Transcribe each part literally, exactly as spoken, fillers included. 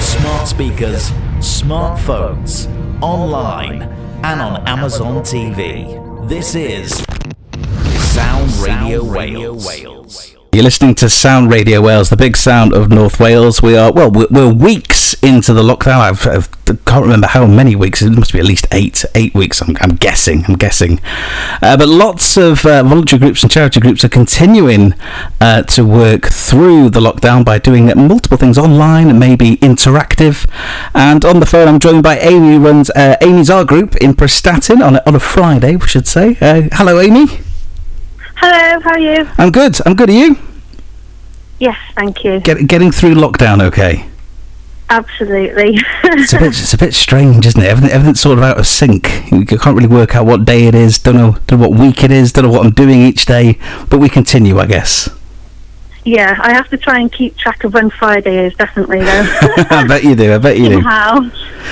smart speakers, smartphones, online, and on Amazon T V. This is Sound Radio Wales. You're listening to Sound Radio Wales, the big sound of North Wales. We are, well, we're, we're weeks into the lockdown. I've, I've, I can't remember how many weeks. It must be at least eight, eight weeks, I'm, I'm guessing, I'm guessing. Uh, but lots of uh, voluntary groups and charity groups are continuing uh, to work through the lockdown by doing multiple things online and maybe interactive. And on the phone, I'm joined by Amy, who runs uh, Amy's Art Group in Prestatyn on a, on a Friday, we should say. Uh, hello, Amy. Hello, how are you? I'm good, I'm good, are you? Yes, thank you. Get, getting through lockdown okay? Absolutely. it's a bit it's a bit strange, isn't it? Everything, everything's sort of out of sync. You can't really work out what day it is, don't know, don't know what week it is, don't know what I'm doing each day, but we continue, I guess. Yeah, I have to try and keep track of when Friday is, definitely, though. I bet you do, I bet you do. How?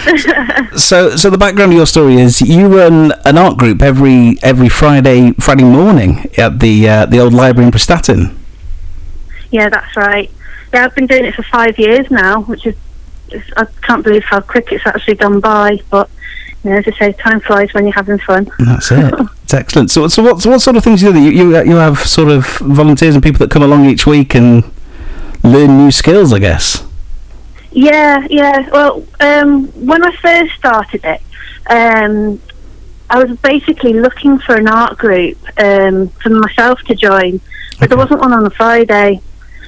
so so the background of your story is you run an art group every every Friday Friday morning at the uh, the old library in Prestatyn. Yeah, that's right. Yeah, I've been doing it for five years now, which is, is I can't believe how quick it's actually gone by, but you know, as I say, time flies when you're having fun. That's it. It's excellent. So, so what, so what sort of things do you do? You, you have sort of volunteers and people that come along each week and learn new skills, I guess. Yeah, yeah. Well, um, when I first started it, um, I was basically looking for an art group um, for myself to join, but okay. There wasn't one on a Friday.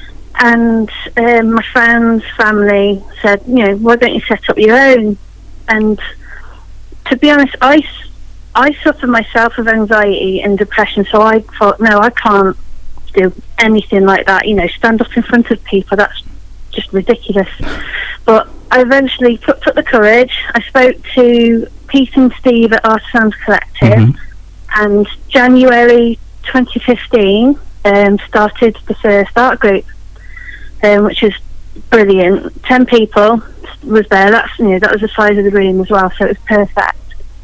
And um, my friends, family said, you know, why don't you set up your own? And to be honest, I, I suffer myself of anxiety and depression, so I thought, no, I can't do anything like that. You know, stand up in front of people, that's just ridiculous. But I eventually took, took the courage. I spoke to Pete and Steve at Artisans Collective, mm-hmm. and January twenty fifteen um, started the first art group. Um, which is brilliant. Ten people was there. That's, you know, that was the size of the room as well, so it was perfect.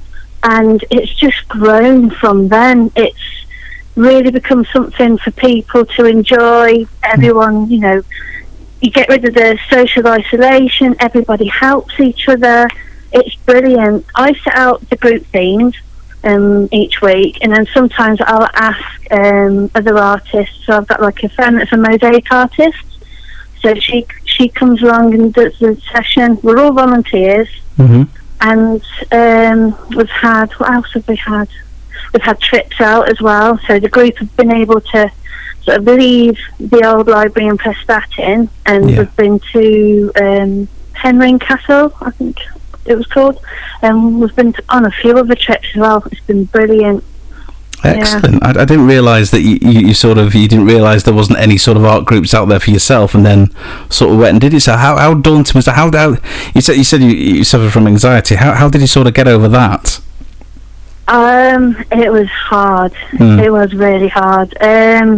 And it's just grown from then. It's really become something for people to enjoy. Everyone, you know, you get rid of the social isolation. Everybody helps each other. It's brilliant. I set out the group themes um, each week, and then sometimes I'll ask um, other artists. So I've got like a friend that's a mosaic artist. So she she comes along and does the session. We're all volunteers, mm-hmm. and um, we've had, what else have we had? We've had trips out as well. So the group have been able to sort of leave the old library in Prestatyn, and yeah. we've been to um, Penrhyn Castle, I think it was called. And um, we've been to, on a few other trips as well. It's been brilliant. Excellent. Yeah. I, I didn't realise that you, you, you sort of you didn't realise there wasn't any sort of art groups out there for yourself, and then sort of went and did it. So how how daunting was that? How, how you said you said you, you suffered from anxiety. How how did you sort of get over that? Um, it was hard. Mm. It was really hard. Um,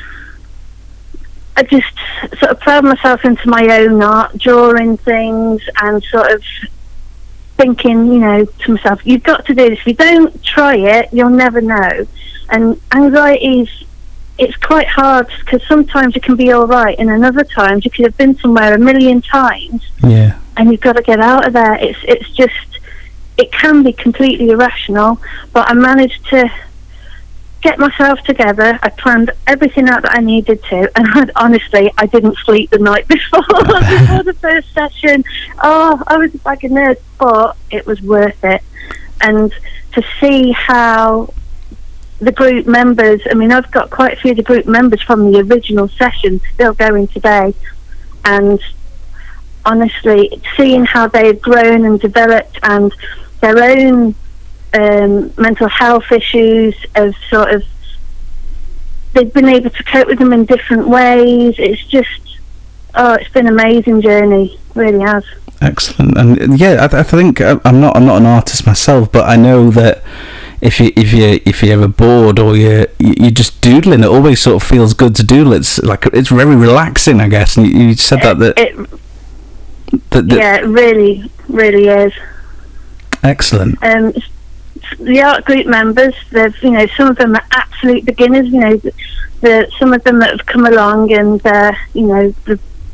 I just sort of plowed myself into my own art, drawing things, and sort of thinking, you know, to myself, you've got to do this. If you don't try it, you'll never know. And anxiety is, it's quite hard, because sometimes it can be all right, and then other times you could have been somewhere a million times, yeah, and you've got to get out of there. It's it's just, it can be completely irrational, but I managed to get myself together. I planned everything out that I needed to, and I, honestly, I didn't sleep the night before before the first session. Oh, I was like a nerd, but it was worth it. And to see how the group members, I mean, I've got quite a few of the group members from the original session still going today, and honestly, seeing how they've grown and developed, and their own Um, mental health issues, of sort of, they've been able to cope with them in different ways. It's just, oh, it's been an amazing journey, it really has. Excellent. And yeah, I, I think I'm not I'm not an artist myself, but I know that if you if you if you're ever bored or you you're just doodling, it always sort of feels good to doodle. It's like, it's very relaxing, I guess. And you, you said it, that that, it, that, that yeah, it really really is. Excellent. Um, the art group members, they've, you know, some of them are absolute beginners, you know, the, the some of them that have come along and uh, you know, the,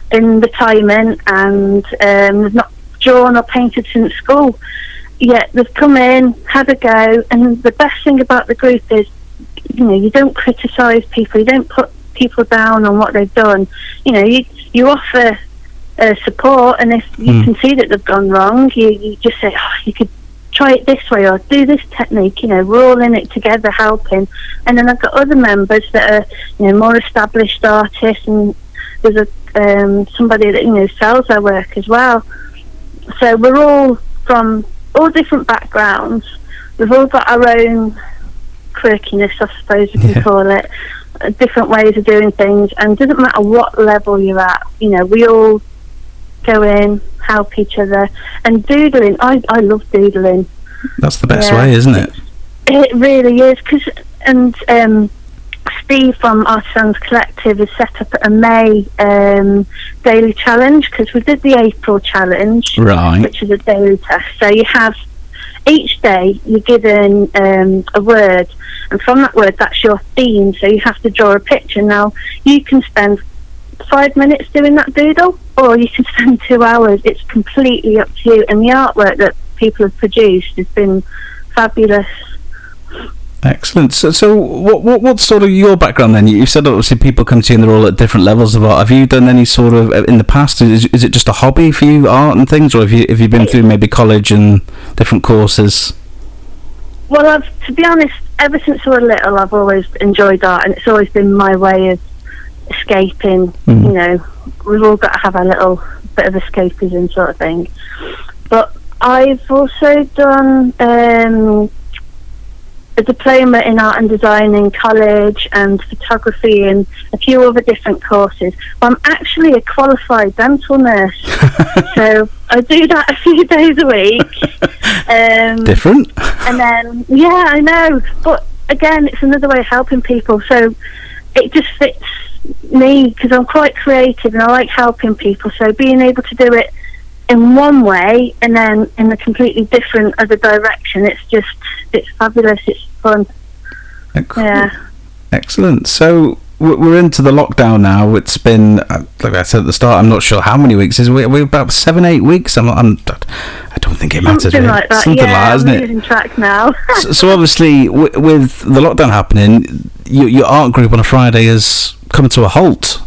in retirement and um, they've not drawn or painted since school. Yet they've come in, had a go, and the best thing about the group is, you know, you don't criticise people, you don't put people down on what they've done. You know, you you offer uh, support, and if you mm. can see that they've gone wrong, you, you just say, oh, you could try it this way or do this technique. You know, we're all in it together helping. And then I've got other members that are, you know, more established artists, and there's a um, somebody that, you know, sells their work as well. So we're all from all different backgrounds. We've all got our own quirkiness, I suppose you can yeah. call it, uh, different ways of doing things, and it doesn't matter what level you're at. You know, we all go in, help each other, and doodling. I, I love doodling. That's the best yeah. way, isn't it? It really is. Cause, and um, Steve from Artisans Collective has set up a May um, daily challenge, because we did the April challenge, right, which is a daily test. So you have each day you're given um, a word, and from that word, that's your theme. So you have to draw a picture. Now you can spend five minutes doing that doodle, or you can spend two hours. It's completely up to you. And the artwork that people have produced has been fabulous. Excellent. So, so what, what, what's sort of your background then? You said obviously people come to you and they're all at different levels of art. Have you done any sort of in the past? Is, is it just a hobby for you, art and things, or have you have you been through maybe college and different courses? Well, I've, to be honest, ever since I was little, I've always enjoyed art, and it's always been my way of escaping. Mm. You know, we've all got to have a little bit of escapism sort of thing. But I've also done um, a diploma in art and design in college, and photography, and a few other different courses. But I'm actually a qualified dental nurse, so I do that a few days a week. Um, Different. And then, yeah, I know. But again, it's another way of helping people. So it just fits me, because I'm quite creative and I like helping people. So being able to do it in one way and then in a completely different other direction, it's just, it's fabulous, it's fun. Excellent. Yeah. Excellent. So we're into the lockdown now. It's been, like I said at the start, I'm not sure how many weeks. Is we're about seven, eight weeks. I'm, I'm I don't think it matters. Something really. like that. Something yeah, like that, isn't I'm it? losing track now. so, so obviously, w- with the lockdown happening, your, your art group on a Friday has come to a halt.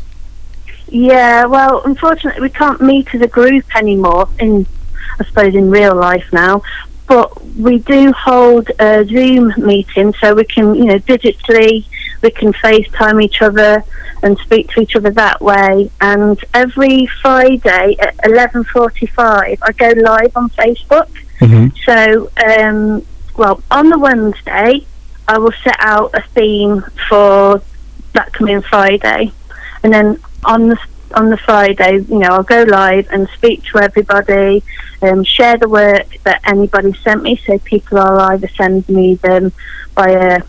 Yeah, well, unfortunately, we can't meet as a group anymore. In, I suppose, in real life now. But we do hold a Zoom meeting, so we can, you know, digitally, we can FaceTime each other and speak to each other that way. And every Friday at eleven forty-five, I go live on Facebook. Mm-hmm. So, um, well, on the Wednesday, I will set out a theme for that coming Friday, and then on the on the Friday, you know, I'll go live and speak to everybody, um, share the work that anybody sent me. So people will either send me them by a,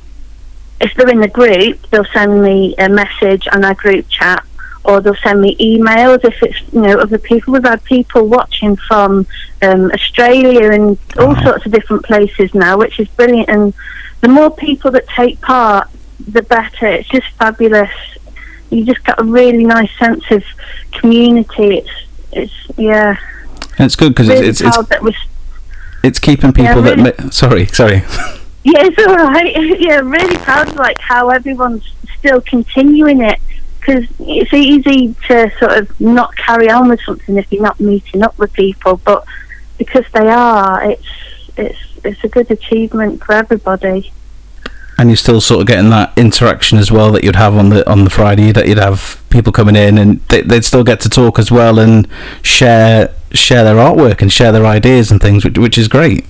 if they're in the group, they'll send me a message on our group chat, or they'll send me emails if it's, you know, other people. We've had people watching from um, Australia and all oh. sorts of different places now, which is brilliant. And the more people that take part, the better. It's just fabulous. You just got a really nice sense of community. It's, it's yeah. And it's good because really it's it's it's, that was, it's keeping people yeah, really, that. Ma- sorry, sorry. Yeah, it's all right. Yeah, really proud of like how everyone's still continuing it, because it's easy to sort of not carry on with something if you're not meeting up with people. But because they are, it's it's it's a good achievement for everybody. And you're still sort of getting that interaction as well that you'd have on the on the Friday, that you'd have people coming in and they, they'd still get to talk as well and share share their artwork and share their ideas and things, which, which is great.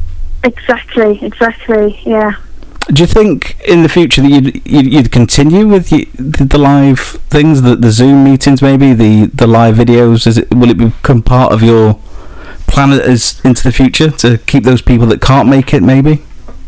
Exactly, exactly, yeah. Do you think in the future that you'd you'd, you'd continue with the, the live things, the the Zoom meetings, maybe the, the live videos? Is it will it become part of your plan as into the future to keep those people that can't make it, maybe?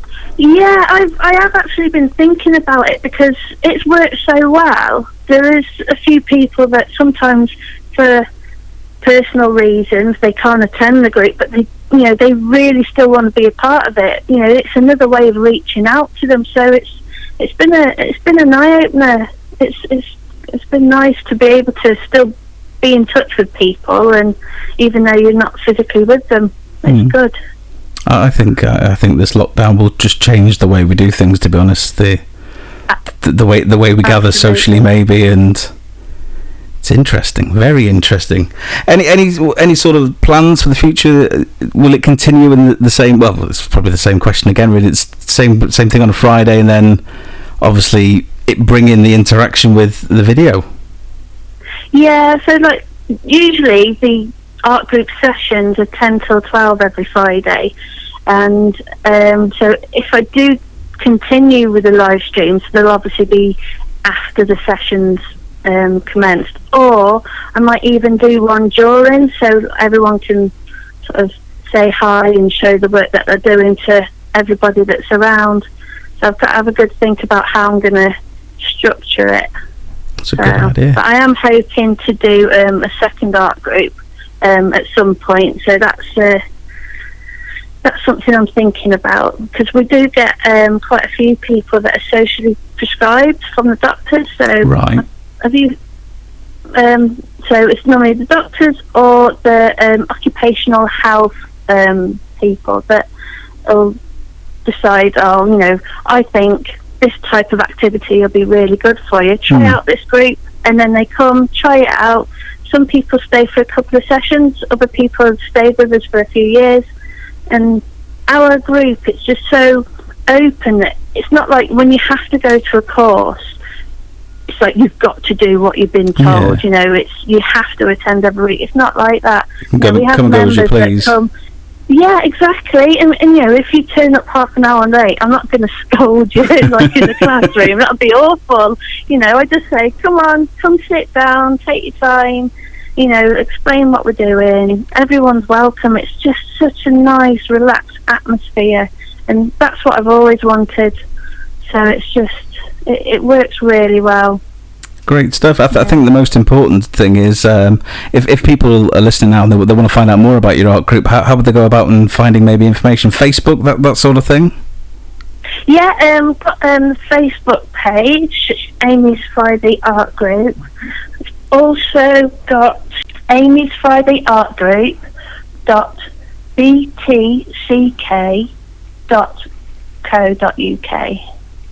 Yeah, I've, I have actually been thinking about it, because it's worked so well. There is a few people that sometimes, for personal reasons, they can't attend the group, but they, you know, they really still want to be a part of it. You know, it's another way of reaching out to them. So it's it's been a it's been an eye opener. It's it's it's been nice to be able to still be in touch with people, and even though you're not physically with them, it's mm. good. I think uh, I think this lockdown will just change the way we do things. To be honest, the the, the way the way we gather Absolutely. socially, maybe, and it's interesting, very interesting. Any any any sort of plans for the future? Will it continue in the, the same? Well, it's probably the same question again. Really, it's same same thing on a Friday, and then obviously it bring in the interaction with the video. Yeah, so like usually the art group sessions are ten till twelve every Friday, and um, so if I do continue with the live streams, they'll obviously be after the sessions um, commenced, or I might even do one during, so everyone can sort of say hi and show the work that they're doing to everybody that's around. So I've got to have a good think about how I'm going to structure it. That's a good so, idea. But I am hoping to do um, a second art group um, at some point, so that's uh, that's something I'm thinking about, because we do get um, quite a few people that are socially prescribed from the doctors. So right. have you? Um, so it's normally the doctors or the um, occupational health um, people that will decide, oh, you know, I think this type of activity will be really good for you. Try mm. out this group, and then they come, try it out. Some people stay for a couple of sessions, other people have stayed with us for a few years. And our group, it's just so open that it's not like when you have to go to a course, it's like you've got to do what you've been told. Yeah. You know, it's you have to attend every week. It's not like that. You know, we have come members and go as you please. That come. Yeah, exactly. And, and you know, if you turn up half an hour late, I'm not going to scold you like in the classroom. That would be awful. You know, I just say, come on, come sit down, take your time. You know, explain what we're doing. Everyone's welcome. It's just such a nice, relaxed atmosphere, and that's what I've always wanted. So it's just, it, it works really well. Great stuff. I, th- yeah. I think the most important thing is um, if if people are listening now and they, they want to find out more about your art group, how, how would they go about and finding maybe information? Facebook, that that sort of thing. Yeah, um, got um, the Facebook page, Amy's Friday Art Group. Also got Amy's Friday Art Group dot b t c k dot co dot u k.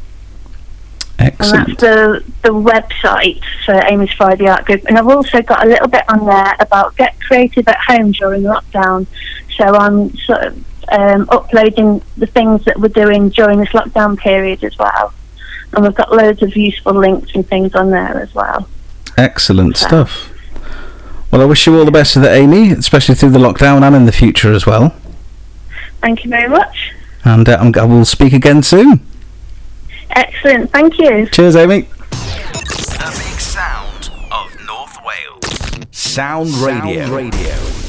Excellent. And that's the the website for Amy's Friday Art Group. And I've also got a little bit on there about get creative at home during lockdown. So I'm sort of um, uploading the things that we're doing during this lockdown period as well. And we've got loads of useful links and things on there as well. Excellent so. stuff. Well, I wish you all the best with it, Amy, especially through the lockdown and in the future as well. Thank you very much. And uh, I will speak again soon. Excellent, thank you. Cheers, Amy. The big sound of North Wales. Sound Radio. Sound Radio.